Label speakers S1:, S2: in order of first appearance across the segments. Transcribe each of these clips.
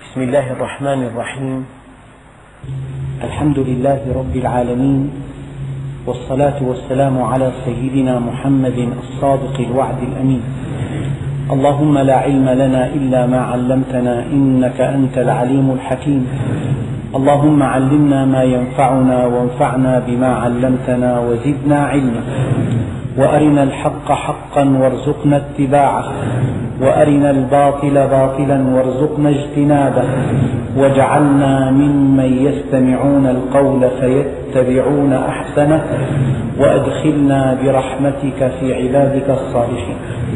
S1: بسم الله الرحمن الرحيم. الحمد لله رب العالمين، والصلاة والسلام على سيدنا محمد الصادق الوعد الأمين. اللهم لا علم لنا إلا ما علمتنا إنك أنت العليم الحكيم. اللهم علمنا ما ينفعنا وانفعنا بما علمتنا وزدنا علما، وأرنا الحق حقا وارزقنا اتباعه، وأرنا الباطل باطلا وارزقنا اجتنابه، واجعلنا ممن يستمعون القول فيتبعون أحسنه، وأدخلنا برحمتك في عبادك الصالحين.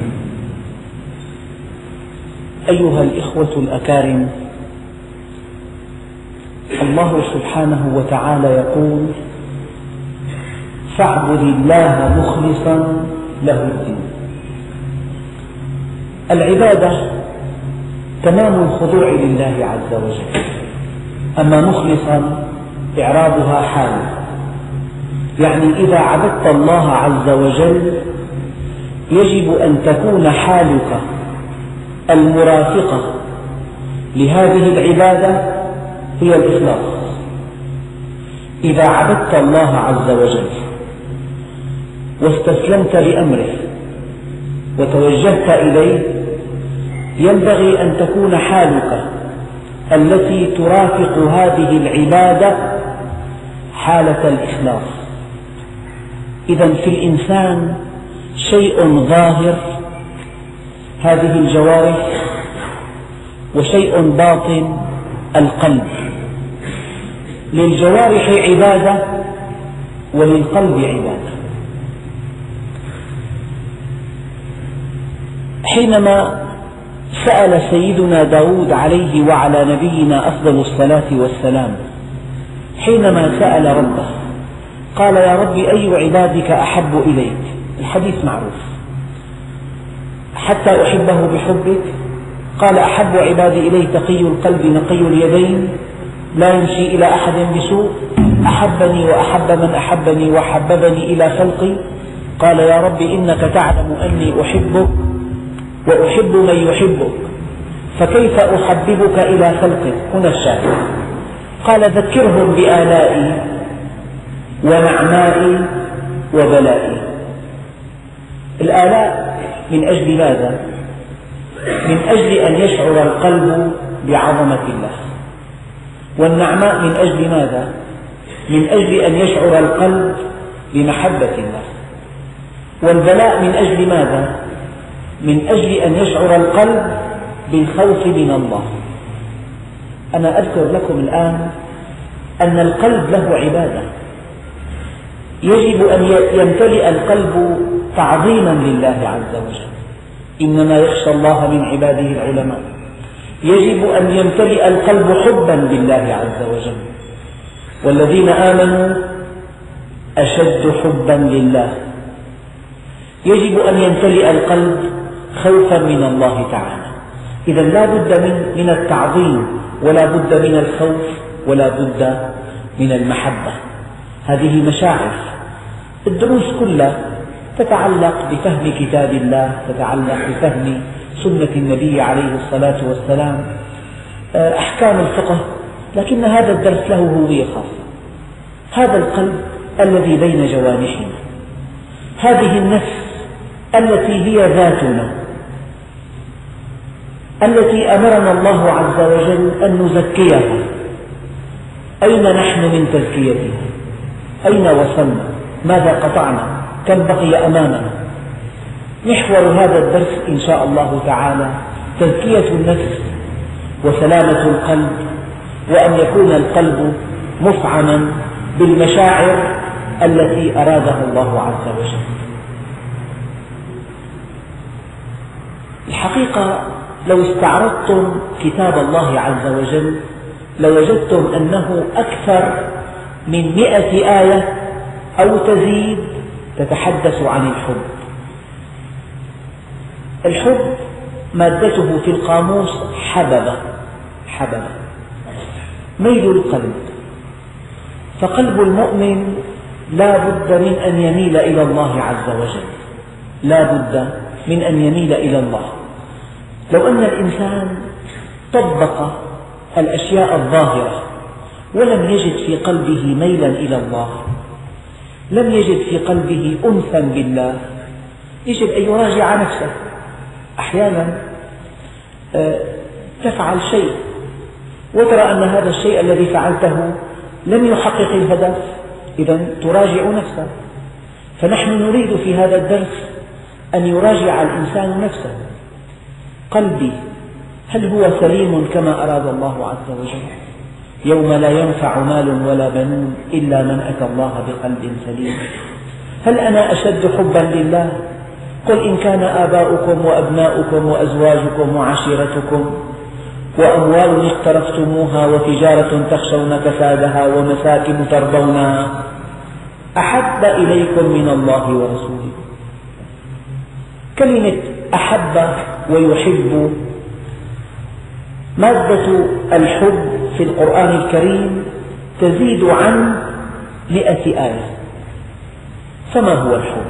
S1: أيها الإخوة الأكارم، الله سبحانه وتعالى يقول: فاعبد الله مخلصا له الدين. العبادة تمام الخضوع لله عز وجل، أما مخلصا إعرابها حال، يعني إذا عبدت الله عز وجل يجب أن تكون حالك المرافقة لهذه العبادة هي الإخلاص. إذا عبدت الله عز وجل واستسلمت لأمره وتوجهت إليه، ينبغي أن تكون حالك التي ترافق هذه العبادة حالة الإخلاص. إذا في الإنسان شيء ظاهر، هذه الجوارح، وشيء باطن، القلب. للجوارح عبادة وللقلب عبادة. حينما سأل سيدنا داود عليه وعلى نبينا أفضل الصلاة والسلام، حينما سأل ربه قال: يا رب، أي عبادك أحب إليك؟ الحديث معروف: حتى أحبه بحبك. قال: أحب عبادي إلي تقي القلب نقي اليدين لا يمشي إلى أحد بسوء، أحبني وأحب من أحبني وحببني إلى خلقي. قال: يا رب، إنك تعلم أني أحبك وأحب من يحبك، فكيف أحببك إلى خلقك؟ هنا الشاهد. قال: ذكرهم بآلائي ونعمائي وبلائي. الآلاء من أجل ماذا؟ من أجل أن يشعر القلب بعظمة الله. والنعماء من أجل ماذا؟ من أجل أن يشعر القلب بمحبة الله. والبلاء من أجل ماذا؟ من أجل أن يشعر القلب بالخوف من الله. أنا أذكر لكم الآن أن القلب له عبادة، يجب أن يمتلئ القلب تعظيما لله عز وجل. إنما يخشى الله من عباده العلماء. يجب أن يمتلئ القلب حبا بالله عز وجل، والذين آمنوا أشد حبا لله. يجب أن يمتلئ القلب خوفا من الله تعالى. إذا لا بد من التعظيم، ولا بد من الخوف، ولا بد من المحبة. هذه مشاعر. الدروس كلها تتعلق بفهم كتاب الله، تتعلق بفهم سنة النبي عليه الصلاة والسلام، أحكام الفقه، لكن هذا الدرس له هوية خاصة. هذا القلب الذي بين جوانحنا، هذه النفس التي هي ذاتنا، التي أمرنا الله عز وجل أن نزكيها. أين نحن من تزكيتها؟ أين وصلنا؟ ماذا قطعنا؟ كم بقي أمامنا؟ محور هذا الدرس إن شاء الله تعالى تزكية النفس وسلامة القلب، وأن يكون القلب مفعما بالمشاعر التي أرادها الله عز وجل. الحقيقة لو استعرضتم كتاب الله عز وجل لوجدتم أنه أكثر من 100 آية أو تزيد تتحدث عن الحب. الحب مادته في القاموس حببة، ميل القلب. فقلب المؤمن لا بد من أن يميل إلى الله عز وجل، لا بد من أن يميل إلى الله. لو أن الإنسان طبق الأشياء الظاهرة ولم يجد في قلبه ميلا إلى الله، لم يجد في قلبه أنسا بالله، يجب أن يراجع نفسه. أحيانا تفعل شيء وترى أن هذا الشيء الذي فعلته لم يحقق الهدف، إذن تراجع نفسه. فنحن نريد في هذا الدرس أن يراجع الإنسان نفسه، قلبي هل هو سليم كما أراد الله عز وجل؟ يوم لا ينفع مال ولا بنون إلا من أتى الله بقلب سليم. هل أنا أشد حبا لله؟ قل إن كان آباؤكم وأبناؤكم وأزواجكم وعشيرتكم وأموال اقترفتموها وتجارة تخشون كسادها ومساكن ترضونها أحب إليكم من الله ورسوله. كلمة أحب ويحب، مادة الحب في القرآن الكريم تزيد عن 100 آية. فما هو الحب؟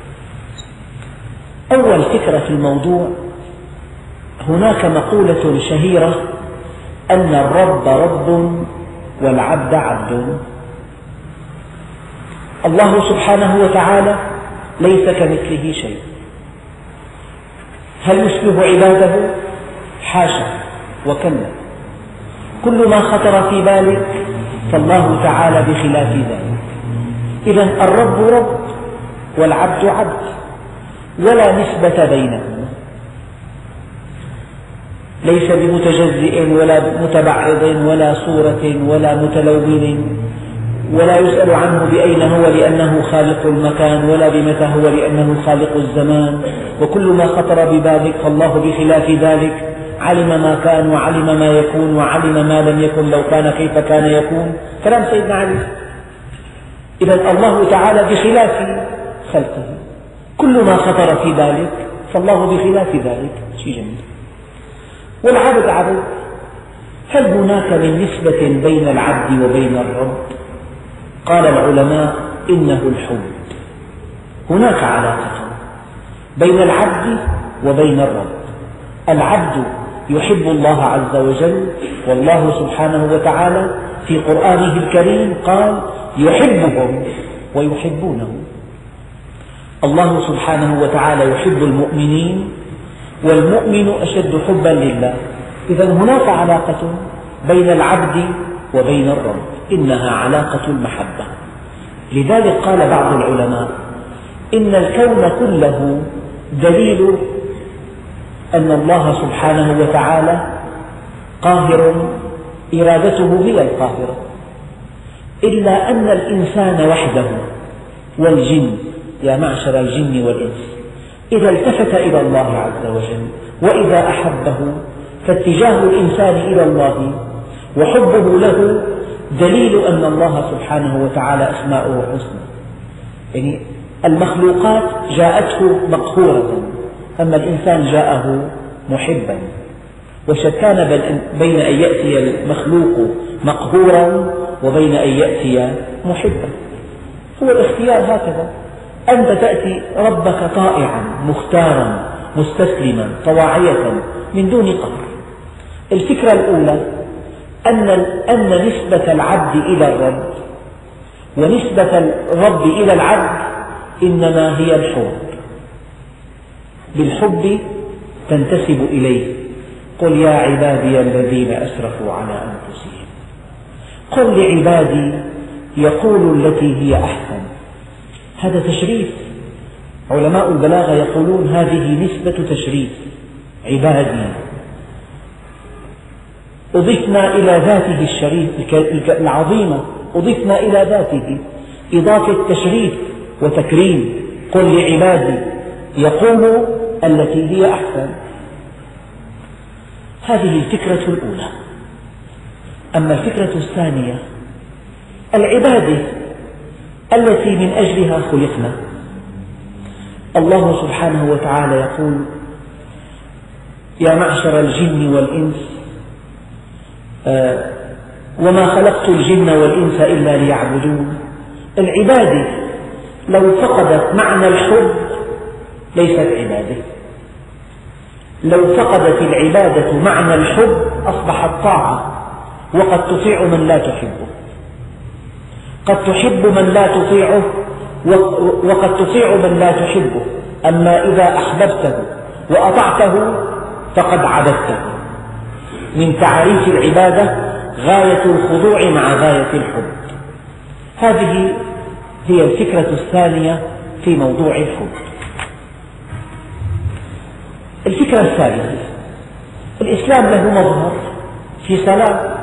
S1: أول فكرة في الموضوع، هناك مقولة شهيرة أن الرب رب والعبد عبد. الله سبحانه وتعالى ليس كمثله شيء. هل يشبه عباده؟ حاشا وكلا. كل ما خطر في بالك فالله تعالى بخلاف ذلك. إذن الرب رب والعبد عبد، ولا نسبة بينهما، ليس بمتجزئ ولا متبعض ولا صورة ولا متلون، ولا يسأل عنه بأين هو لأنه خالق المكان، ولا بمتى هو لأنه خالق الزمان. وكل ما خطر ببالك فالله بخلاف ذلك، علم ما كان وعلم ما يكون وعلم ما لم يكن لو كان كيف كان يكون. كلام سيدنا علي. إذن الله تعالى بخلاف خلقه، كل ما خطر في بالك فالله بخلاف ذلك. شيء جميل. والعبد عبد، هل هناك من نسبة بين العبد وبين الرب؟ قال العلماء إنه الحب. هناك علاقة بين العبد وبين الرب. العبد يحب الله عز وجل، والله سبحانه وتعالى في قرآنه الكريم قال يحبهم ويحبونه. الله سبحانه وتعالى يحب المؤمنين، والمؤمن أشد حبا لله. إذن هناك علاقة بين العبد وبين الرب، إنها علاقة المحبة. لذلك قال بعض العلماء إن الكون كله دليل أن الله سبحانه وتعالى قاهر، إرادته هي القاهرة، إلا أن الإنسان وحده والجن، يا معشر الجن والإنس، إذا التفت إلى الله عز وجل وإذا أحبه، فاتجاه الإنسان إلى الله وحبه له دليل أن الله سبحانه وتعالى أسماؤه حسنى. يعني المخلوقات جاءته مقهورة، أما الإنسان جاءه محبا. وشتان بين أن يأتي المخلوق مقهورا وبين أن يأتي محبا. هو الاختيار هكذا، أنت تأتي ربك طائعا مختارا مستسلما طواعية من دون قهر. الفكرة الأولى أن نسبة العبد إلى الرب ونسبة الرب إلى العبد إنما هي الحب. بالحب تنتسب إليه. قل يا عبادي الذين أسرفوا على أنفسهم، قل لعبادي يقولوا التي هي أحسن. هذا تشريف. علماء البلاغة يقولون هذه نسبة تشريف. عبادي أضفنا إلى ذاته الشريف العظيمة، أضفنا إلى ذاته إضافة تشريف وتكريم. قل لعبادي يقولوا التي هي أحسن. هذه الفكرة الأولى. أما الفكرة الثانية، العبادة التي من أجلها خلقنا. الله سبحانه وتعالى يقول يا معشر الجن والإنس وما خلقت الجن والإنس إلا ليعبدون. العبادة لو فقدت معنى الحب ليست عبادة. لو فقدت العبادة معنى الحب أصبحت طاعة. وقد تطيع من لا تحبه، قد تحب من لا تطيعه وقد تطيع من لا تحبه، أما إذا أحببته وأطعته فقد عبدته. من تعريف العبادة غاية الخضوع مع غاية الحب. هذه هي الفكرة الثانية في موضوع الحب. الفكرة الثالثة: الإسلام له مظهر في صلاة،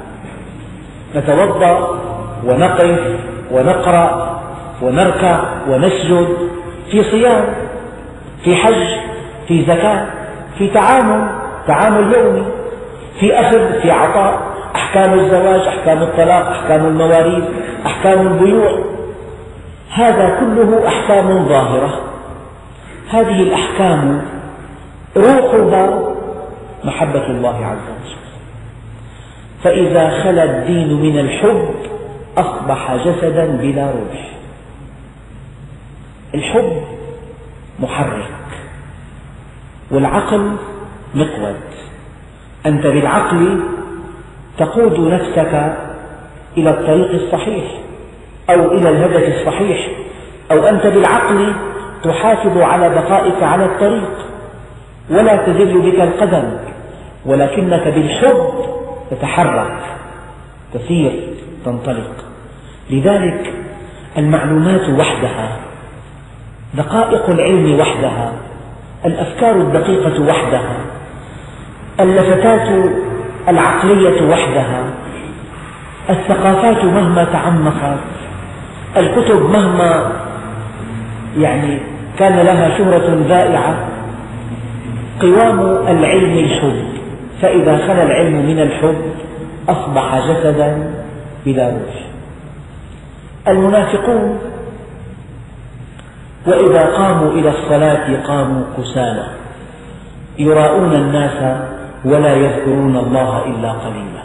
S1: نتوضأ ونقف ونقرأ ونركع ونسجد، في صيام، في حج، في زكاة، في تعامل يومي، في أخذ، في عطاء، أحكام الزواج، أحكام الطلاق، أحكام المواريث، أحكام البيوع، هذا كله أحكام ظاهرة. هذه الأحكام روحها محبة الله عز وجل، فإذا خلا الدين من الحب أصبح جسدا بلا روح. الحب محرك والعقل مقود. أنت بالعقل تقود نفسك إلى الطريق الصحيح أو إلى الهدف الصحيح، أو أنت بالعقل تحافظ على بقائك على الطريق ولا تزل بك القدم، ولكنك بالحب تتحرك، تسير، تنطلق. لذلك المعلومات وحدها، دقائق العلم وحدها، الأفكار الدقيقة وحدها، اللفتات العقلية وحدها، الثقافات مهما تعمقت، الكتب مهما كان لها شهرة ذائعة، قوام العلم الحب. فإذا خلا العلم من الحب أصبح جسدا بلا روح. المنافقون وإذا قاموا إلى الصلاة قاموا كسالى يراءون الناس ولا يذكرون الله إلا قليلا.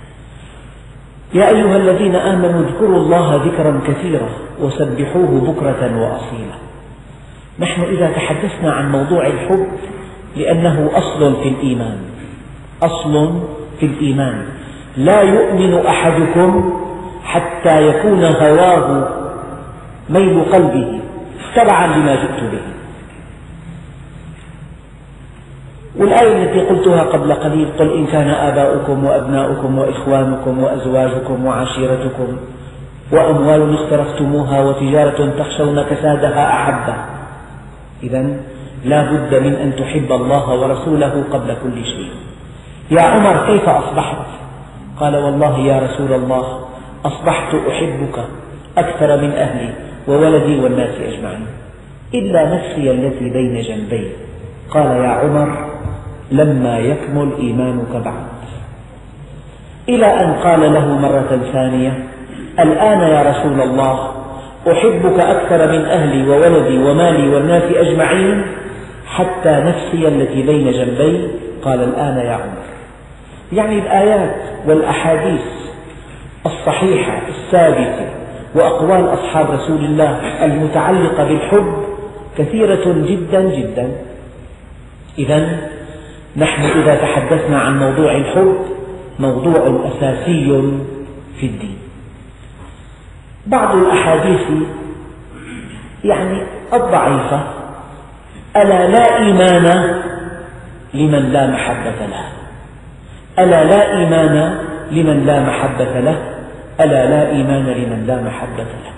S1: يا أيها الذين آمنوا اذكروا الله ذكرا كثيرا وسبحوه بكرة وأصيلا. نحن إذا تحدثنا عن موضوع الحب لأنه أصل في الإيمان، أصل في الإيمان، لا يؤمن أحدكم حتى يكون هواه ميل قلبه تبعا لما جئت به. والآية التي قلتها قبل قليل: قل إن كان آباؤكم وأبناؤكم وإخوانكم وأزواجكم وعشيرتكم وأموال اقترفتموها وتجارة تخشون كسادها أحبها. إذن لا بد من أن تحب الله ورسوله قبل كل شيء. يا عمر كيف أصبحت؟ قال: والله يا رسول الله أصبحت أحبك أكثر من أهلي وولدي والناس أجمعين إلا نفسي التي بين جنبي. قال: يا عمر لما يكمل إيمانك بعد. إلى أن قال له مرة ثانية: الآن يا رسول الله أحبك أكثر من أهلي وولدي ومالي والناس أجمعين حتى نفسي التي بين جنبي. قال: الآن يا عمر. الآيات والأحاديث الصحيحة الثابتة وأقوال أصحاب رسول الله المتعلقة بالحب كثيرة جدا جدا. إذن نحن إذا تحدثنا عن موضوع الحب موضوع أساسي في الدين. بعض الأحاديث الضعيفة: ألا لا إيمان لمن لا محبة له، ألا لا إيمان لمن لا محبة له، ألا لا إيمان لمن لا محبة له.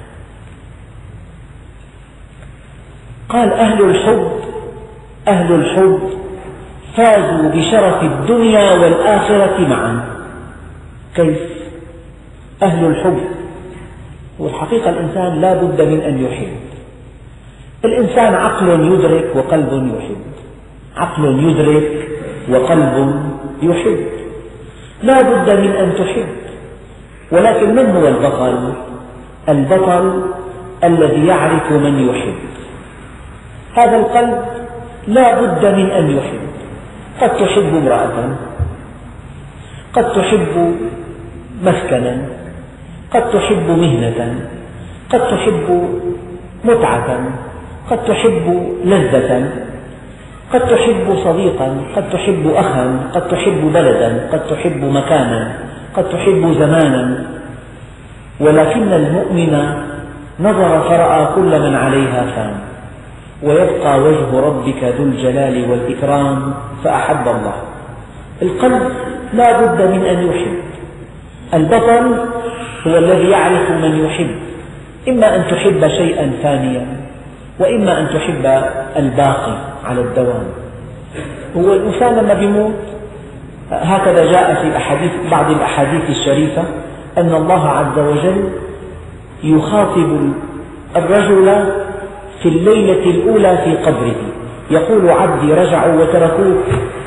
S1: قال: أهل الحب فازوا بشرف الدنيا والآخرة معا. كيف؟ أهل الحب، والحقيقة الإنسان لا بد من أن يحب. الإنسان عقل يدرك وقلب يحب، عقل يدرك وقلب يحب، لا بد من أن تحب. ولكن من هو البطل؟ البطل الذي يعرف من يحب. هذا القلب لا بد من أن يحب. قد تحب امرأة، قد تحب مسكنا، قد تحب مهنة، قد تحب متعة، قد تحب لذة، قد تحب صديقا، قد تحب أخا، قد تحب بلدا، قد تحب مكانا، قد تحب زمانا، ولكن المؤمن نظر فرأى كل من عليها فان، ويبقى وجه ربك ذو الجلال والإكرام فأحب الله. القلب لا بد من أن يحب. البطل هو الذي يعرف من يحب، إما أن تحب شيئا فانيا، وإما أن تحب الباقي على الدوام. هو الإنسان لما يموت، هكذا جاء في بعض الأحاديث الشريفة أن الله عز وجل يخاطب الرجل في الليلة الأولى في قبره، يقول: عبدي رجعوا وتركوك.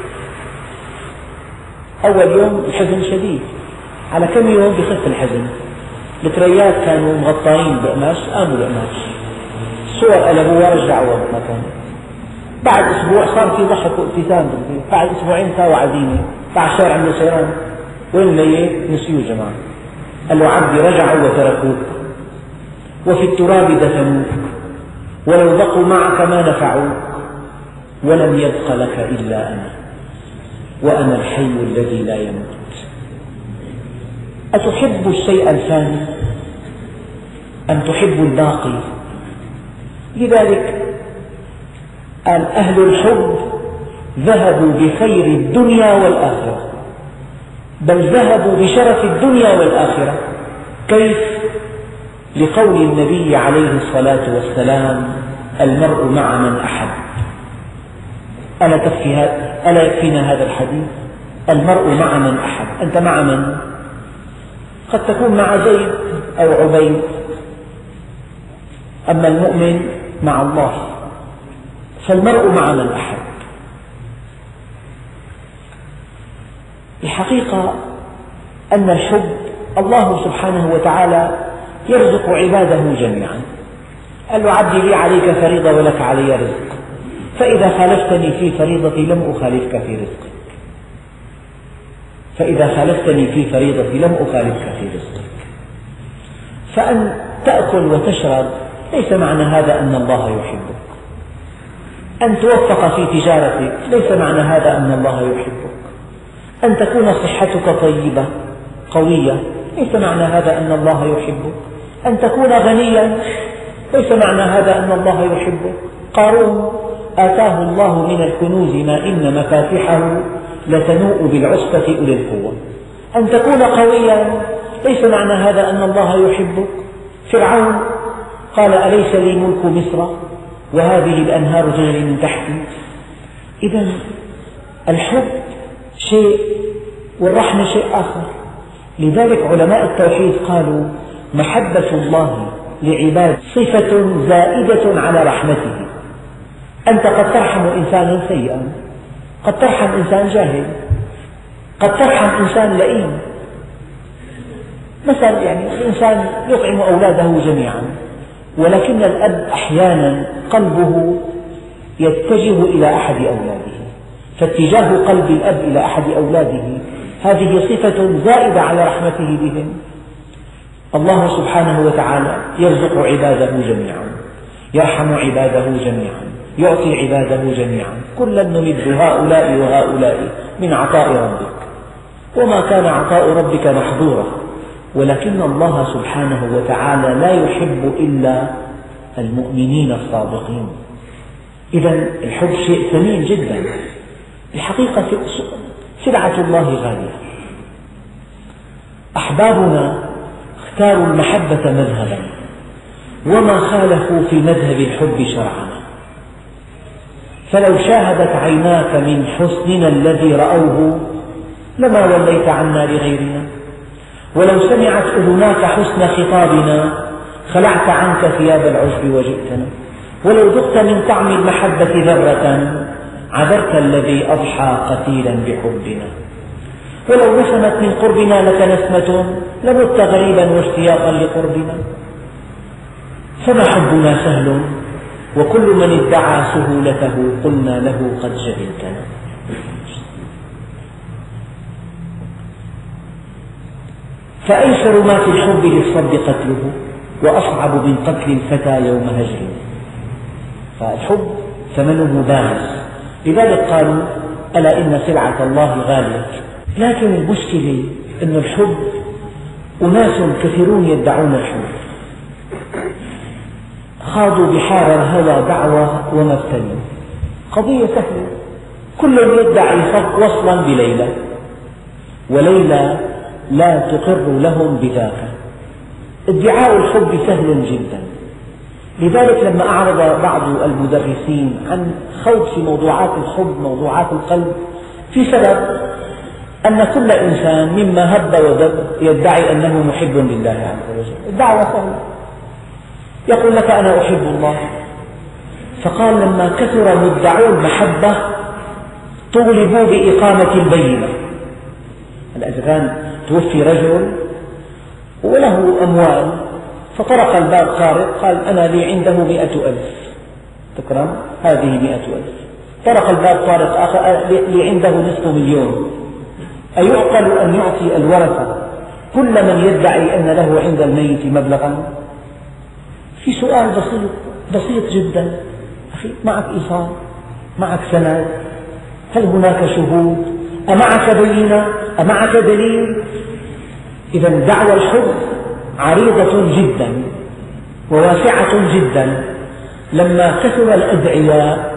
S1: أول يوم الحزن شديد، على كم يوم بخف الحزن. التريات كانوا مغطين بقماش، قاموا بقماش، الصور قلبوها رجعوها مكانها. بعد أسبوع صار في ضحك وابتسام بالبيت، بعد أسبوعين ساوى عزيمة، بعد شهر عملوا سيران. وين الميت؟ نسيوه جماعة. قال له: عبدي رجعوا وتركوك، وفي التراب دفنوك، ولو بقوا معك ما نفعوك، ولم يبق لك إلا أنا، وأنا الحي الذي لا يموت. أتحب الشيء الفاني أم تحب الباقي؟ لذلك قال: أهل الحب ذهبوا بخير الدنيا والآخرة، بل ذهبوا بشرف الدنيا والآخرة. كيف؟ لقول النبي عليه الصلاة والسلام: المرء مع من أحب. ألا يكفينا هذا الحديث؟ المرء مع من أحب. أنت مع من؟ قد تكون مع زيد أو عبيد، أما المؤمن مع الله. فالمرء مع من أحب. الحقيقة أن الحب الله سبحانه وتعالى يرزق عباده جميعا. قال له: عبدي لي عليك فريضة ولك علي رزق، فإذا خالفتني في فريضتي لم أخالفك في رزقك، فإذا خالفتني في فريضتي لم أخالفك في رزقك. فأن تأكل وتشرب ليس معنى هذا أن الله يحبك. أن توفق في تجارتك ليس معنى هذا أن الله يحبك. أن تكون صحتك طيبة قوية ليس معنى هذا أن الله يحبك. أن تكون غنيا ليس معنى هذا أن الله يحبك. قارون آتاه الله من الكنوز ما إن مفاتحه لتنوء بالعصبة أولي القوة. أن تكون قويا ليس معنى هذا أن الله يحبك. فرعون قال: أليس لي ملك مصر وهذه الأنهار تجري من تحتي. إذا الحب شيء والرحمة شيء آخر. لذلك علماء التوحيد قالوا: محبة الله لعباد صفة زائدة على رحمته. أنت قد ترحم إنسانا سيئا، قد ترحم إنسان جاهل، قد ترحم إنسان لئيم. مثلا الإنسان يطعم أولاده جميعا، ولكن الأب أحيانا قلبه يتجه إلى أحد أولاده، فاتجاه قلب الأب إلى أحد أولاده هذه صفة زائدة على رحمته بهم. الله سبحانه وتعالى يرزق عباده جميعا، يرحم عباده جميعا، يعطي عباده جميعا. كلا نمد هؤلاء وهؤلاء من عطاء ربك، وما كان عطاء ربك محظورا. ولكن الله سبحانه وتعالى لا يحب إلا المؤمنين الصادقين. إذا الحب شيء ثمين جدا. الحقيقة سلعة الله غالية. أحبابنا اختاروا المحبة مذهبا، وما خالفوا في مذهب الحب شرعا. فلو شاهدت عيناك من حسننا الذي رأوه لما وليت عنا لغيرنا، ولو سمعت أذناك حسن خطابنا خلعت عنك ثياب العجب وجئتنا، ولو ذقت من طعم المحبة ذرة عذرت الذي أضحى قتيلا بحبنا، ولو نسمت من قربنا لك نسمة لمت غريبا واشتياقا لقربنا. فما حبنا سهل، وكل من ادعى سهولته قلنا له قد جهلتنا. فأيسر ما في الحب للصد قتله، وأصعب من قتل الفتى يوم هجره. فالحب ثمنه باهظ. لذلك قالوا: ألا إن سلعة الله غالية. لكن المشكلة أن الحب أناس كثيرون يدعون الحب، خاضوا بحار الهوى دعوة وما ابتلوا. قضية سهلة، كل يدعي وصلا بليلى، وليلى لا تقر لهم بذاك. ادعاء الحب سهل جدا، لذلك لما أعرض بعض المدرسين عن خوض في موضوعات الحب موضوعات القلب، في سبب أن كل إنسان مما هب ودب يدعي أنه محب لله عز وجل. الدعوة سهلة، يقول لك أنا أحب الله. فقال لما كثر مدعو المحبة طولبوا بإقامة البينة. إذا كان توفي رجل وله أموال فطرق الباب طارق قال أنا لي عنده 100,000 تكرم، هذه 100,000. طرق الباب طارق آخر لي عنده نصف مليون. أيعقل أن يعطي الورثة كل من يدعي أن له عند الميت مبلغا؟ في سؤال بسيط جدا، أخي معك إيصال؟ معك سند؟ هل هناك شهود؟ أمعك بينة؟ أمعك دليل؟ إذا دعوى الحب عريضة جدا وواسعة جدا. لما كثر الأدعياء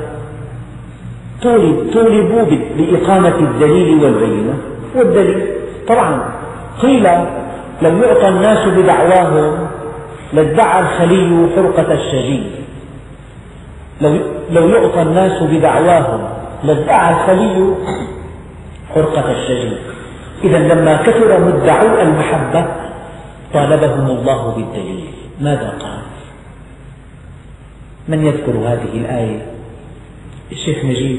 S1: طولبوا بإقامة الدليل والبينة. والدليل طبعا قيل لو يعطى الناس بدعواهم لادعى الخلي حرقة الشجي. لو يعطى الناس بدعواهم لادعى الخلي حرقة الشجي. إذا لما كثر مدعو المحبة طالبهم الله بالدليل. ماذا قال؟ من يذكر هذه الآية؟ الشيخ نجيب.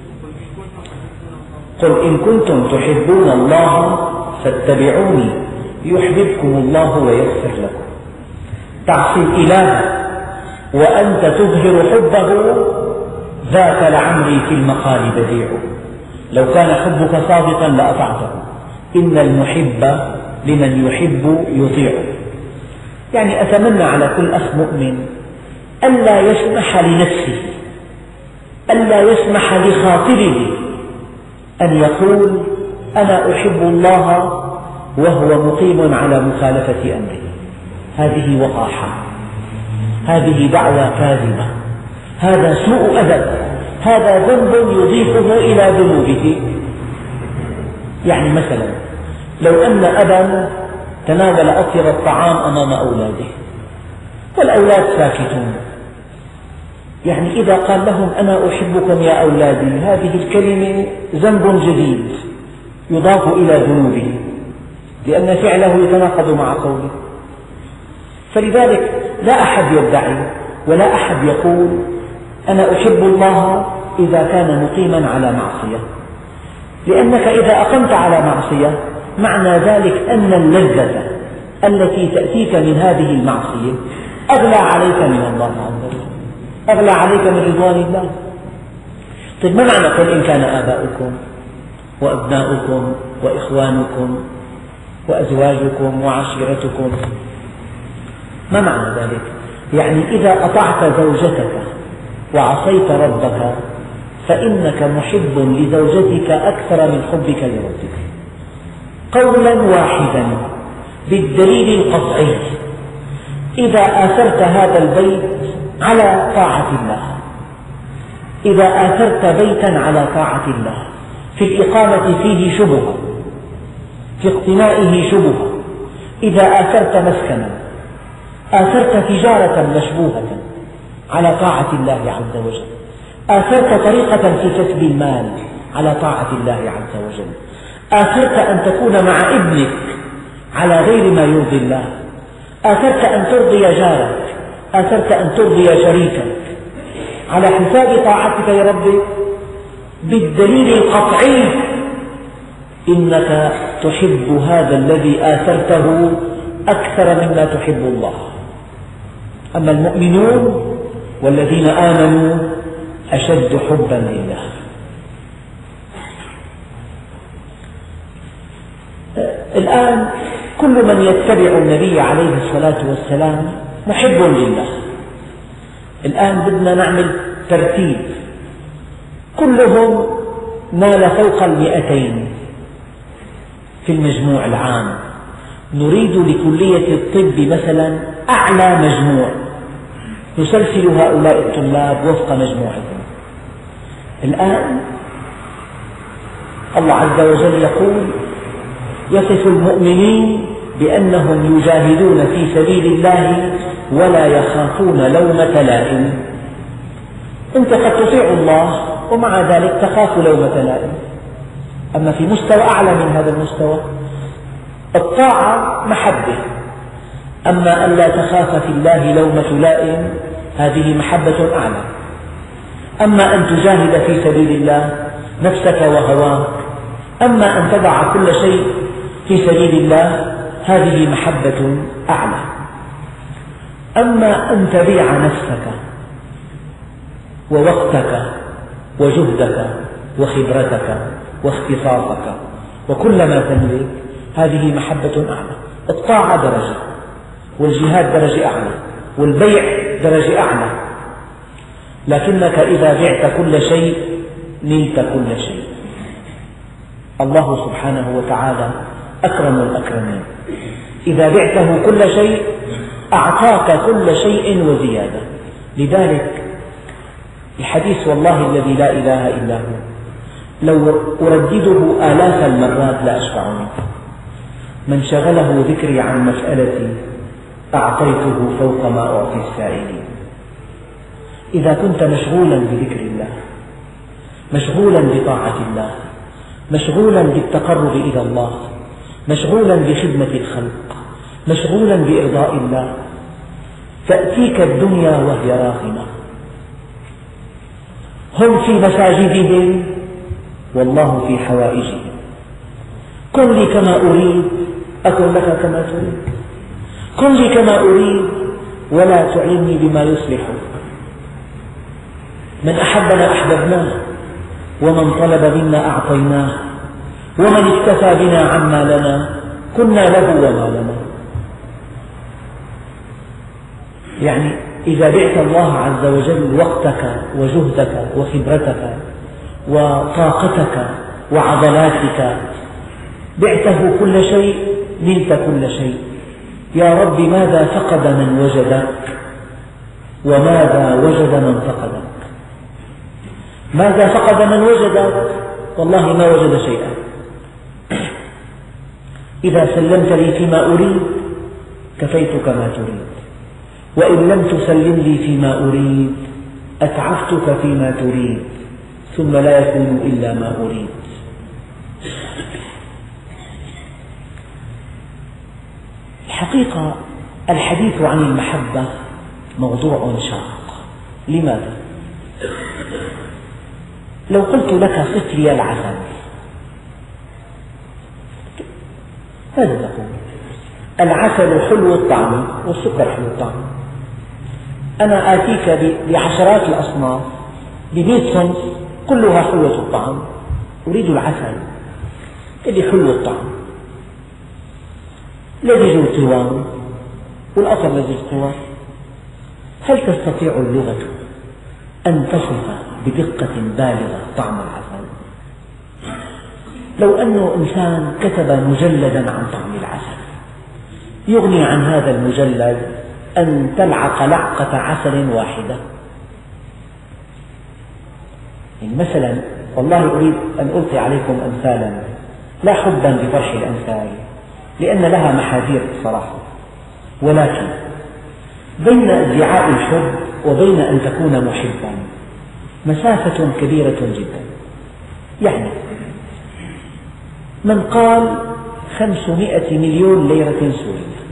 S1: قل إن كنتم تحبون الله فاتبعوني يحببكم الله ويغفر لكم. تعصي الإله وأنت تظهر حبه ذاك لعمري في المقال بديع. لو كان حبك صادقا لأطعته، إن المحب لمن يحب يطيع. يعني أتمنى على كل أخ مؤمن ألا يسمح لنفسه، ألا يسمح لخاطره أن يقول أنا أحب الله وهو مقيم على مخالفة أمره. هذه وقاحة، هذه دعوى كاذبة، هذا سوء أدب، هذا ذنب يضيفه إلى ذنوبه. يعني مثلا لو أن أبا تناول أطيب الطعام أمام أولاده والأولاد ساكتون، يعني إذا قال لهم أنا أحبكم يا أولادي، هذه الكلمة ذنب جديد يضاف إلى ذنوبه، لأن فعله يتناقض مع قوله. فلذلك لا أحد يدعي ولا أحد يقول أنا أحب الله إذا كان مقيما على معصية، لأنك إذا أقمت على معصية معنى ذلك أن اللذة التي تأتيك من هذه المعصية أغلى عليك من الله عز وجل، أغلى عليك من رضوان الله. طيب ما معنى قل إن كان آباؤكم وأبناؤكم وإخوانكم وأزواجكم وعشيرتكم؟ ما معنى ذلك؟ يعني إذا أطعت زوجتك وعصيت ربك فإنك محب لزوجتك أكثر من حبك لربك، قولا واحدا بالدليل القطعي. إذا آثرت هذا البيت على طاعة الله، إذا آثرت بيتا على طاعة الله في الإقامة فيه شبهة، في اقتنائه شبهة، إذا آثرت مسكنا، آثرت تجارة مشبوهة على طاعة الله عز وجل، آثرت طريقة في كسب المال على طاعة الله عز وجل، آثرت أن تكون مع ابنك على غير ما يرضي الله، آثرت أن ترضي جارك، آثرت أن ترضي شريكك على حساب طاعتك لربك، بالدليل القطعي إنك تحب هذا الذي آثرته أكثر مما تحب الله. أما المؤمنون والذين آمنوا أشد حبا لله. الآن كل من يتبع النبي عليه الصلاة والسلام محب لله. الآن بدنا نعمل ترتيب، كلهم نال فوق 200، في المجموع العام، نريد لكلية الطب مثلا أعلى مجموع، نسلسل هؤلاء الطلاب وفق مجموعهم. الآن الله عز وجل يقول يصف المؤمنين بأنهم يجاهدون في سبيل الله ولا يخافون لومة لائم. أنت قد تطيع الله ومع ذلك تخاف لومة لائم. أما في مستوى أعلى من هذا المستوى، الطاعة محبة، أما أن لا تخاف في الله لومة لائم هذه محبة أعلى. أما أن تجاهد في سبيل الله نفسك وهواك، أما أن تضع كل شيء في سبيل الله هذه محبة أعلى. أما أن تبيع نفسك ووقتك وجهدك وخبرتك واختصاصك وكل ما تملك هذه محبة أعلى. الطاعة درجة، والجهاد درجة أعلى، والبيع درجة أعلى، لكنك إذا بعت كل شيء نلت كل شيء. الله سبحانه وتعالى أكرم الأكرمين، إذا بعته كل شيء أعطاك كل شيء وزيادة. لذلك الحديث والله الذي لا إله إلا هو لو أردده آلاف المرات لا أشبع منه: من شغله ذكري عن مسألتي أعطيته فوق ما أعطي السائلين. إذا كنت مشغولا بذكر الله، مشغولا بطاعة الله، مشغولا بالتقرب إلى الله، مشغولا بخدمة الخلق، مشغولا بإرضاء الله، تأتيك الدنيا وهي راغمة. هم في مساجدهم والله في حوائجهم. كن لي كما أريد أكن لك كما تريد، كن لي كما أريد ولا تعلمني بما يصلحك. من أحبنا أحببناه، ومن طلب منا أعطيناه، ومن اكتفى بنا عما لنا كنا له وما لنا. يعني إذا بعت الله عز وجل وقتك وجهدك وخبرتك وطاقتك وعضلاتك، بعته كل شيء نلت كل شيء. يا رب ماذا فقد من وجدك وماذا وجد من فقدك؟ ماذا فقد من وجدك؟ والله ما وجد شيئا. إذا سلمت لي فيما أريد كفيتك ما تريد، وإن لم تسلم لي فيما أريد أتعبتك فيما تريد، ثم لا يكون إلا ما أريد. الحقيقة الحديث عن المحبة موضوع شاق. لماذا؟ لو قلت لك صف لي العسل ماذا تقول؟ العسل حلو الطعم والسكر حلو الطعم. أنا آتيك بعشرات الأصناف ب100 صنف كلها حلوة الطعم، أريد العسل الذي حلو الطعم لذيذ القوام والأثر لذيذ القوام. هل تستطيع اللغة أن تصف بدقة بالغة طعم العسل؟ لو أن إنسان كتب مجلدا عن طعم العسل يغني عن هذا المجلد أن تلعق لعقة عسل واحدة. يعني مثلا والله أريد أن ألقي عليكم أمثالا، لا حبا بطرح الأمثال لأن لها محاذير الصراحة، ولكن بين ادعاء الحب وبين أن تكون محبا مسافة كبيرة جدا. يعني من قال 500 مليون ليرة سورية،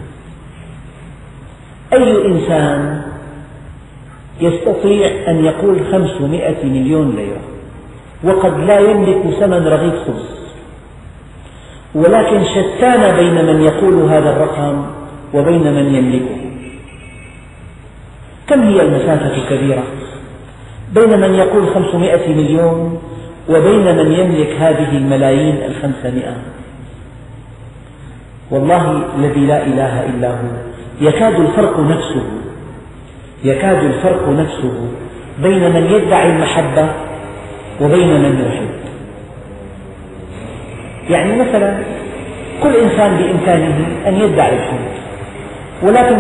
S1: أي إنسان يستطيع أن يقول 500 مليون ليرة وقد لا يملك ثمن رغيف خبز؟ ولكن شتان بين من يقول هذا الرقم وبين من يملكه. كم هي المسافة كبيرة بين من يقول 500 مليون وبين من يملك هذه الملايين 500. والله الذي لا إله إلا هو يكاد الفرق نفسه بين من يدعي المحبة وبين من يحب. يعني مثلا كل إنسان بإمكانه أن يدعي الحب، ولكن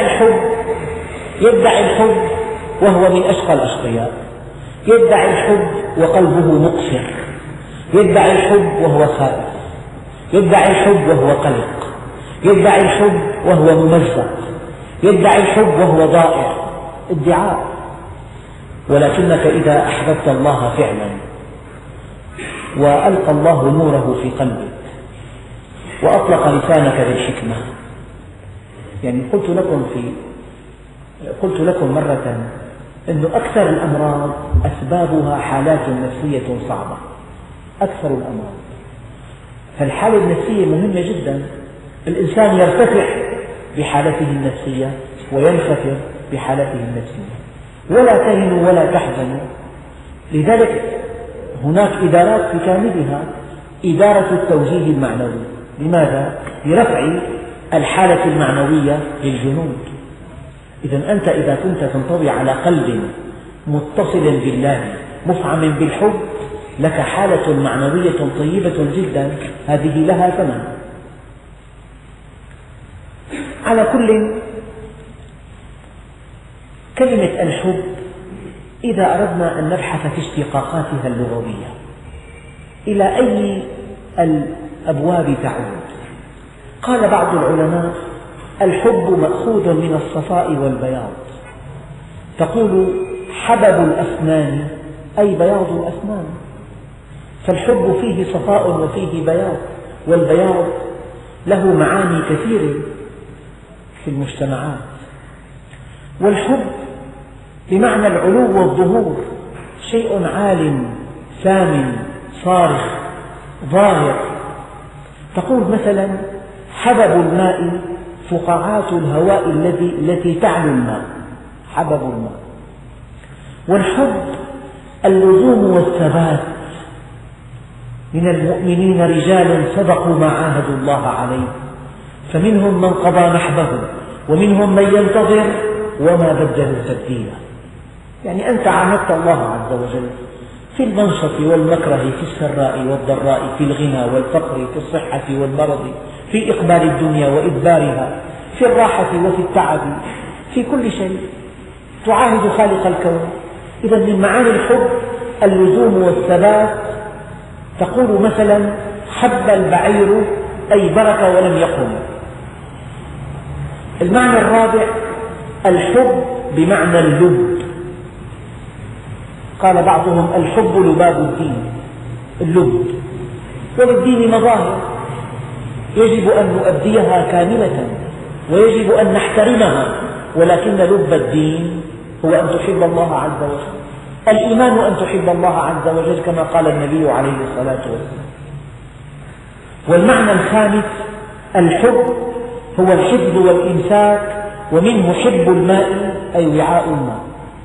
S1: يدعي الحب وهو من أشقى الأشقياء، يدعي الحب وقلبه مقصر، يدعي الحب وهو خائف، يدعي الحب وهو قلق، يدعي الحب وهو ممزق، يدعي الحب وهو ضائع، ادعاء. ولكنك إذا أحببت الله فعلا وألقى الله نوره في قلبك وأطلق لسانك بالحكمة، يعني قلت لكم مرة أن أكثر الأمراض أسبابها حالات نفسية صعبة، أكثر الأمراض. فالحالة النفسية مهمة جدا، الإنسان يرتفع بحالته النفسية وينخفض بحالته النفسية، ولا تهنوا ولا تحزنوا. لذلك هناك إدارات بكاملها إدارة التوجيه المعنوي. لماذا؟ لرفع الحالة المعنوية للجنود. إذا كنت تنطوي على قلب متصل بالله مفعم بالحب، لك حالة معنوية طيبة جدا، هذه لها ثمن. على كل، كلمة الحب إذا أردنا أن نبحث في اشتقاقاتها اللغوية إلى أي الأبواب تعود؟ قال بعض العلماء: الحب مأخوذ من الصفاء والبياض، تقول حبب الأسنان أي بياض الأسنان، فالحب فيه صفاء وفيه بياض، والبياض له معاني كثيرة في المجتمعات. والحب بمعنى العلو والظهور، شيء عال ثامن صارخ ظاهر. تقول مثلا: حبب الماء فقاعات الهواء التي تعلو الماء، حبب الماء. والحب اللزوم والثبات، من المؤمنين رجال صدقوا ما عاهدوا الله عليه فمنهم من قضى نحبه ومنهم من ينتظر وما بدلوا تبديلا. يعني أنت عاهدت الله عز وجل في المنشط والمكره، في السراء والضراء، في الغنى والفقر، في الصحة والمرض، في إقبال الدنيا وإدبارها، في الراحة وفي التعب، في كل شيء تعاهد خالق الكون. إذا من معاني الحب اللزوم والثبات. تقول مثلا: حب البعير أي برك ولم يقم. المعنى الرابع: الحب بمعنى اللب. قال بعضهم: الحب لباب الدين، اللب. وللدين مظاهر يجب أن نؤديها كاملة ويجب أن نحترمها، ولكن لب الدين هو أن تحب الله عز وجل. الإيمان أن تحب الله عز وجل كما قال النبي عليه الصلاة والسلام. والمعنى الخامس: الحب هو الحفظ والإمساك، ومنه حب الماء أي وعاء الماء.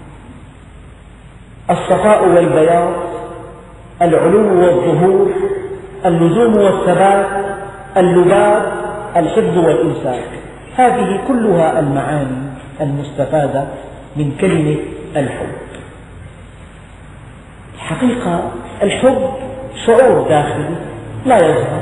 S1: الصفاء والبياض، العلو والظهور، اللزوم والثبات، اللباب، الحفظ والإمساك، هذه كلها المعاني المستفادة من كلمة الحب. الحقيقة الحب شعور داخلي لا يظهر،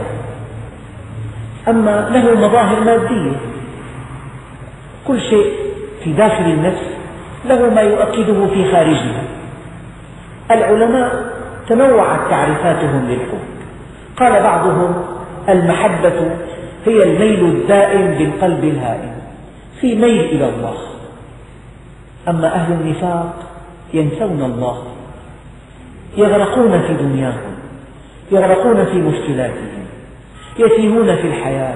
S1: أما له مظاهر مادية. كل شيء في داخل النفس له ما يؤكده في خارجها. العلماء تنوعت تعريفاتهم للحب. قال بعضهم: المحبة هي الميل الدائم بالقلب الهائم، في ميل إلى الله. أما أهل النفاق ينسون الله، يغرقون في دنياهم، يغرقون في مشكلاتهم، يتيهون في الحياة.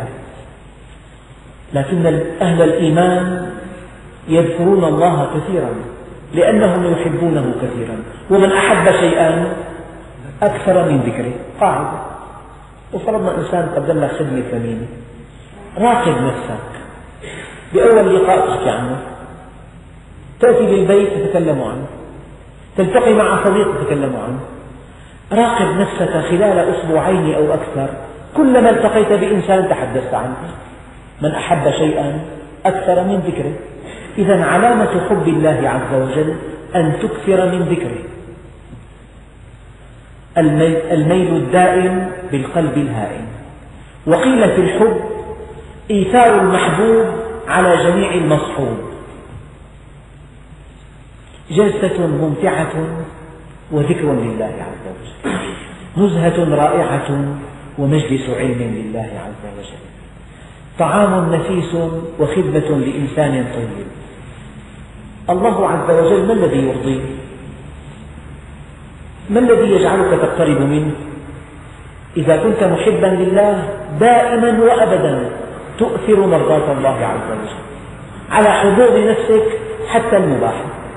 S1: لكن أهل الإيمان يذكرون الله كثيرا لأنهم يحبونه كثيرا. ومن أحب شيئا أكثر من ذكره، قاعدة. وفرضنا إنسان قدم لك خدمة ثمينة، راقب نفسك بأول لقاء تحكي عنه، تأتي بالبيت تتكلم عنه، تلتقي مع صديق تتكلم عنه. راقب نفسك خلال أسبوعين أو أكثر، كلما التقيت بإنسان تحدثت عنه. من أحب شيئا أكثر من ذكره. إذا علامة حب الله عز وجل أن تكثر من ذكره. الميل الدائم بالقلب الهائم. وقيل في الحب إيثار المحبوب على جميع المصحوب، جلسة ممتعة وذكر لله عز وجل، نزهة رائعة ومجلس علم لله عز وجل، طعام نفيس وخدمة لإنسان طيب. الله عز وجل ما الذي يرضيه؟ ما الذي يجعلك تقترب منه؟ إذا كنت محبا لله دائما وأبدا تؤثر مرضاة الله عز وجل على حظوظ نفسك حتى المباح.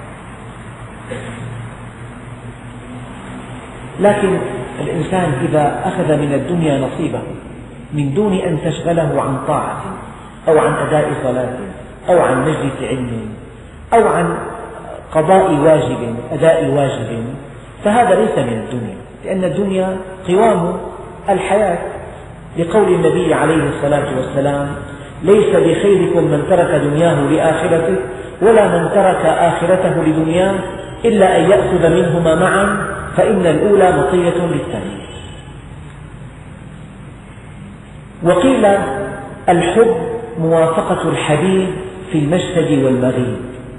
S1: لكن الإنسان إذا أخذ من الدنيا نصيبه من دون أن تشغله عن طاعة أو عن أداء صلاة أو عن مجلس علم أو عن قضاء واجب أداء واجب، فهذا ليس من الدنيا، لأن الدنيا قوام الحياة، لقول النبي عليه الصلاة والسلام: ليس بخيركم من ترك دنياه لآخرته ولا من ترك آخرته لدنياه إلا أن يأخذ منهما معا فإن الأولى مطية للثانية. وقيل الحب موافقة الحبيب في المشهد والمغيب.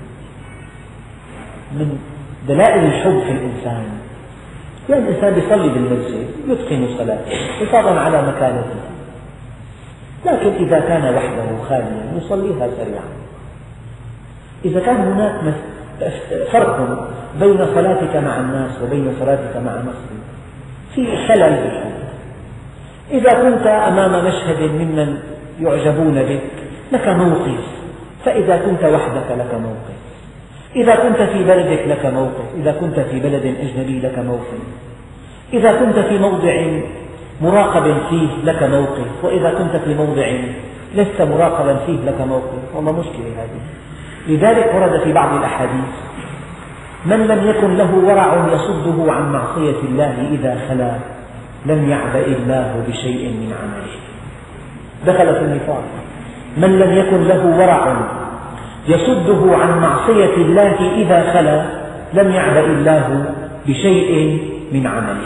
S1: من دلائل الحب في الإنسان، يعني الإنسان يصلي بالمسجد يتقن صلاته حفاظا على مكانته، لكن إذا كان وحده خاليا يصليها سريعا. إذا كان هناك فرق بين صلاتك مع الناس وبين صلاتك مع نفسك في خلل في الحب. إذا كنت أمام مشهد ممن يعجبون بك لك موقف، فإذا كنت وحدك لك موقف، إذا كنت في بلدك لك موقف، إذا كنت في بلد أجنبي لك موقف، إذا كنت في موضع مراقب فيه لك موقف، وإذا كنت في موضع لست مراقبا فيه لك موقف. والله مشكلة هذه. لذلك ورد في بعض الأحاديث: من لم يكن له ورع يصده عن معصية الله إذا خلا لم يعبأ الله بشيء من عمله. دخل في النفاق. من لم يكن له ورع يصده عن معصية الله إذا خلا لم يعبأ الله بشيء من عمله.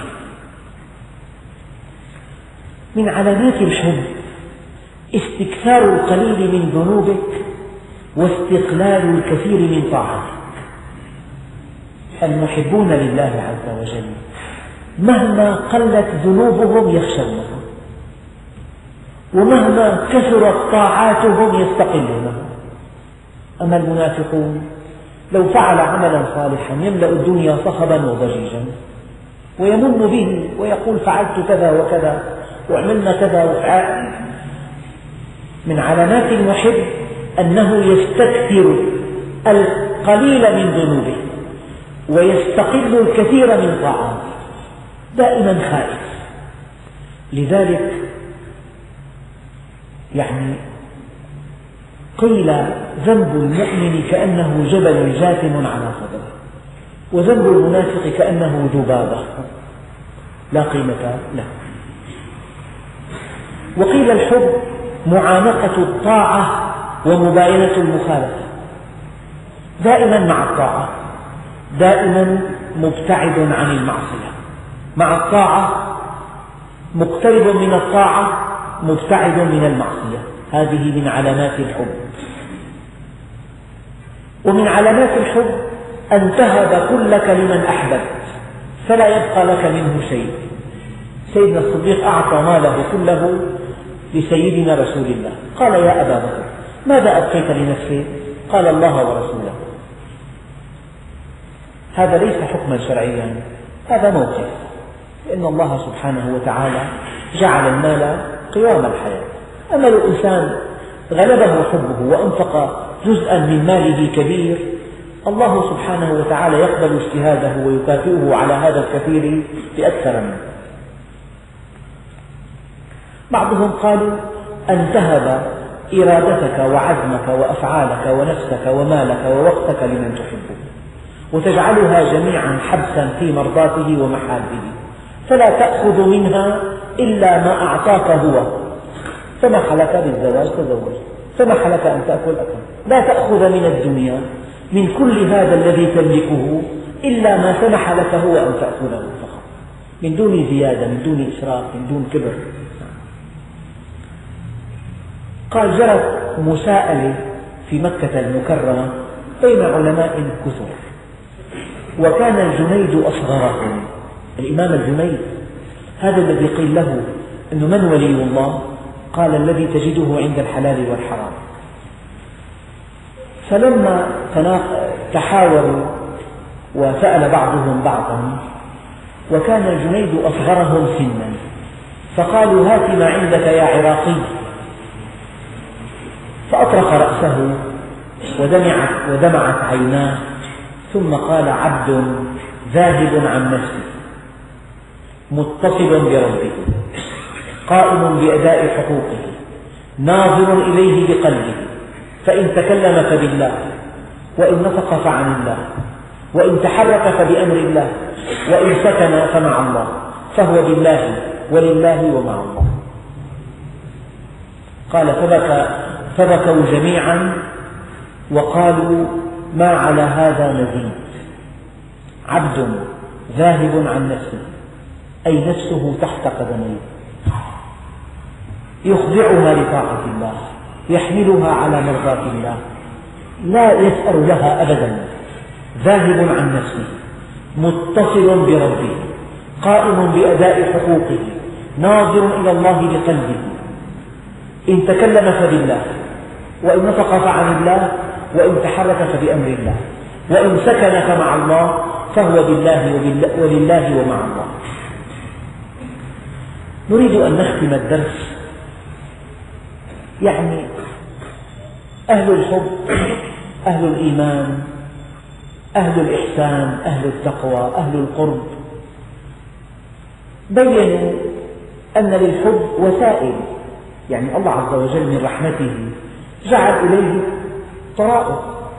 S1: من علامات الحب استكثار القليل من ذنوبك واستقلال الكثير من طاعتك. المحبون لله عز وجل مهما قلت ذنوبهم يخشونها، ومهما كثرت طاعاتهم يستقلونها. أما المنافقون لو فعل عملا صالحا يملأ الدنيا صخبا وضجيجا ويمن به ويقول: فعلت كذا وكذا وعملنا كذا وفعل. من علامات المحب أنه يستكثر القليل من ذنوبه ويستقل الكثير من طاعاته، دائما خائف. لذلك قيل: ذنب المؤمن كأنه جبل جاثم على صدره، وذنب المنافق كأنه ذبابة لا قيمة له. وقيل الحب معانقة الطاعة ومباينة المخالفة، دائما مع الطاعة، دائما مبتعد عن المعصية، مع الطاعة مقترب من الطاعة مبتعد من المعصية. هذه من علامات الحب. ومن علامات الحب أن تهب كلك لمن أحببت فلا يبقى لك منه شيء. سيدنا الصديق أعطى ماله كله لسيدنا رسول الله. قال: يا أبا بكر ماذا أبقيت لنفسك؟ قال: الله ورسوله. هذا ليس حكما شرعيا، هذا موقف، لأن الله سبحانه وتعالى جعل المال قوام الحياة. أما لو إنسان غلبه حبه وأنفق جزءا من ماله كبير، الله سبحانه وتعالى يقبل اجتهاده ويكافئه على هذا الكثير بأكثر منه. بعضهم قالوا: أن تهب إرادتك وعزمك وأفعالك ونفسك ومالك ووقتك لمن تحبه وتجعلها جميعا حبسا في مرضاته ومحابه، فلا تأخذ منها إلا ما أعطاك هو. سمح لك بالزواج تزوج، سمح لك أن تأكل أكل. لا تأخذ من الدنيا من كل هذا الذي تملكه إلا ما سمح لك هو أن تأكله فقط، من دون زيادة، من دون إسراف، من دون كبر. قال جرت مساءلة في مكة المكرمة بين علماء كثر، وكان الجنيد أصغرهم. الإمام الجنيد هذا الذي قيل له أنه من ولي الله؟ قال الذي تجده عند الحلال والحرام. فلما تحاوروا وسأل بعضهم بعضا، وكان الجنيد أصغرهم سنا، فقالوا هات ما عندك يا عراقي، فأطرق رأسه ودمعت عيناه، ثم قال عبد ذاهب عن نفسه متصل بربه قائم بأداء حقوقه ناظر إليه بقلبه، فإن تكلم فبالله، وإن نطق فعن الله، وإن تحرك فبأمر الله، وإن سكن فمع الله، فهو بالله ولله ومع الله. قال فبكوا جميعا وقالوا ما على هذا مزيد، عبد ذاهب عن نفسه، أي نفسه تحت قدميه، يخضعها لطاعة الله، يحملها على مرضاة الله، لا يسأل لها أبدا، ذاهب عن نفسه متصل بربه قائم بأداء حقوقه ناظر إلى الله بقلبه، إن تكلم فبالله، وإن نطق فعن الله، وإن تحرك فبأمر الله، وإن سكن فمع الله، فهو بالله ولله ومع الله. نريد أن نختم الدرس، يعني أهل الحب، أهل الإيمان، أهل الإحسان، أهل التقوى، أهل القرب، بيّنوا أن للحب وسائل، يعني الله عز وجل من رحمته جعل إليه طرائق.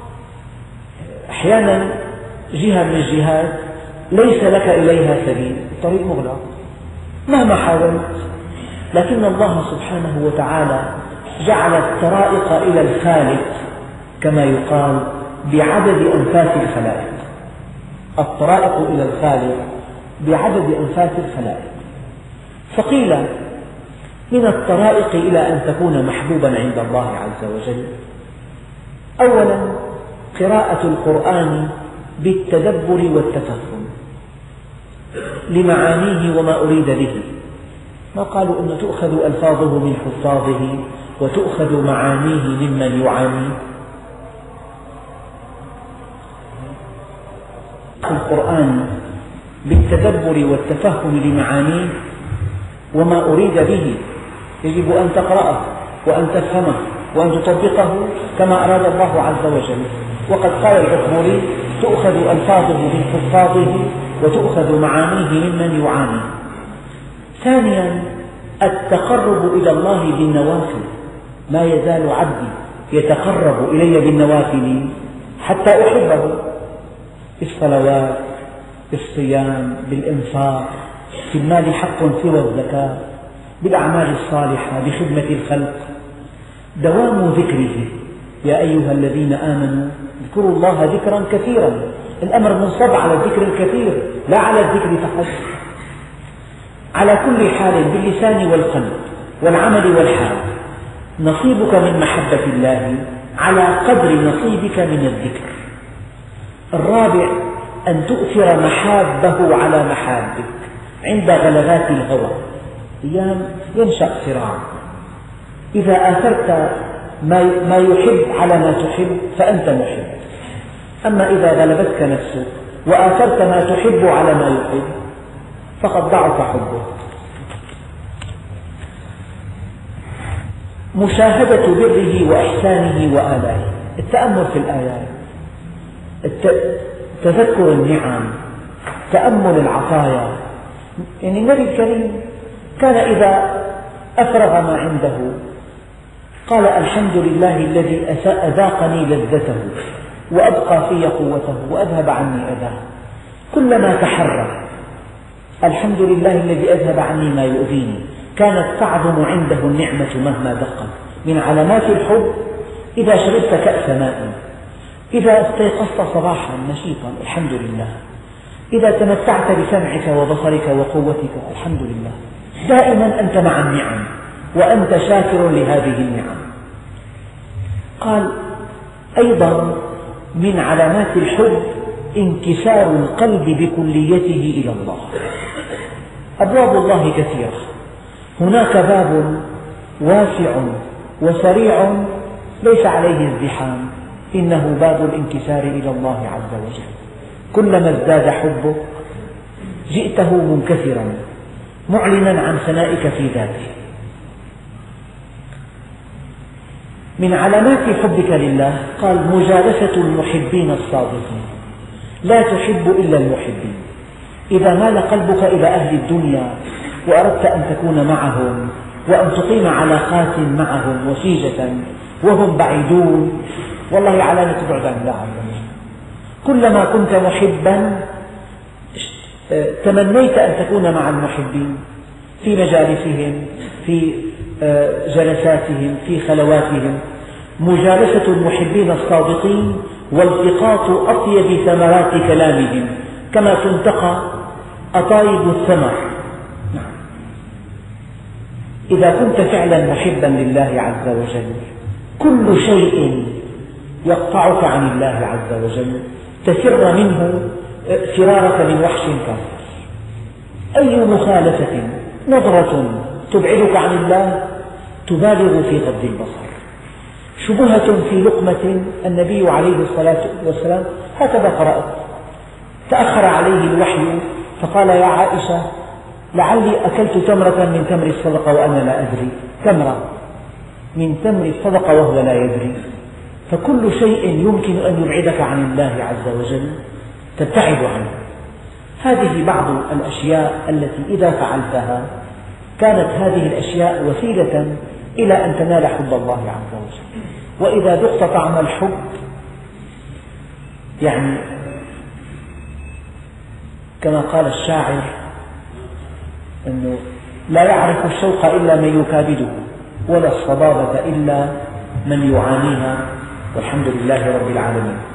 S1: أحيانا جهة من الجهات ليس لك إليها سبيل، الطريق مغلق مهما حاولت، لكن الله سبحانه وتعالى جعل الطرائق إلى الخالق كما يقال بعدد أنفاس الخلائق، الطرائق إلى الخالق بعدد أنفاس الخلائق. فقيل من الطرائق إلى أن تكون محبوبا عند الله عز وجل، أولا قراءة القرآن بالتدبر والتفهم لمعانيه وما أريد به، ما قالوا أن تؤخذ ألفاظه من حفاظه وتؤخذ معانيه ممن يعانيه. القرآن بالتدبر والتفهم لمعانيه وما أريد به، يجب أن تقرأه وأن تفهمه وأن تطبقه كما أراد الله عز وجل. وقد قال العقبوري تؤخذ ألفاظه من حفاظه وتؤخذ معانيه ممن يعاني. ثانيا التقرب إلى الله بالنوافل، ما يزال عبدي يتقرب إلي بالنوافل حتى أحبه، بالصلوات، بالصيام، بالإنفاق، في المال حق سوى الزكاة، بالأعمال الصالحة، بخدمة الخلق، دوام ذكره. يا أيها الذين آمنوا اذكروا الله ذكرا كثيرا، الأمر منصب على الذكر الكثير لا على الذكر فقط. على كل حال باللسان والقلب والعمل والحال، نصيبك من محبة الله على قدر نصيبك من الذكر. الرابع أن تؤثر محابه على محابك عند غلبات الهوى، أيام ينشأ صراع، إذا آثرت ما يحب على ما تحب فأنت محب، أما إذا غلبتك نفسك وآثرت ما تحب على ما يحب فقد ضعف حبك. مشاهدة بره وإحسانه وآلائه، التأمل في الآيات، تذكر النعم، تأمل العطايا. يعني النبي الكريم كان إذا أفرغ ما عنده قال الحمد لله الذي أذاقني لذته وأبقى في قوته وأذهب عني أذاه. كلما تحرك الحمد لله الذي أذهب عني ما يؤذيني، كانت تعظم عنده النعمة مهما دقت. من علامات الحب إذا شربت كأس ماء، إذا استيقظت صباحا نشيطا الحمد لله، إذا تمتعت بسمعك وبصرك وقوتك الحمد لله. دائما أنت مع النعم وأنت شاكر لهذه النعم. قال أيضا من علامات الحب انكسار القلب بكليته إلى الله. أبواب الله كثيرة، هناك باب واسع وسريع ليس عليه ازدحام، إنه باب الانكسار إلى الله عز وجل. كلما ازداد حبك جئته منكسرا معلنا عن ثنائك في ذاته. من علامات حبك لله قال مجالسة المحبين الصادقين، لا تحب إلا المحبين. إذا مال قلبك إلى أهل الدنيا وأردت أن تكون معهم وأن تقيم علاقات معهم وسيجة وهم بعيدون، والله علامة بعد عن الله عز وجل. كلما كنت محبا تمنيت أن تكون مع المحبين في مجالسهم، في جلساتهم، في خلواتهم. مجالسة المحبين الصادقين والتقاط أطيب ثمرات كلامهم كما تنتقى أطايب الثمر. إذا كنت فعلا محبا لله عز وجل كل شيء يقطعك عن الله عز وجل تفر منه فرارك من وحش كافر. أي مخالفة، نظرة تبعدك عن الله تبالغ في غض البصر. شبهة في لقمة، النبي عليه الصلاة والسلام هكذا قرأت، تأخر عليه الوحي فقال يا عائشة لعلي أكلت تمرة من تمر الصدقة وأنا لا أدري، تمرة من تمر الصدقة وهو لا يدري. فكل شيء يمكن أن يبعدك عن الله عز وجل تبتعد عنه. هذه بعض الأشياء التي إذا فعلتها كانت هذه الأشياء وسيلة إلى أن تنال حب الله عز وجل. وإذا ذقت طعم الحب يعني كما قال الشاعر أنه لا يعرف الشوق إلا من يكابده ولا الصبابة إلا من يعانيها، والحمد لله رب العالمين.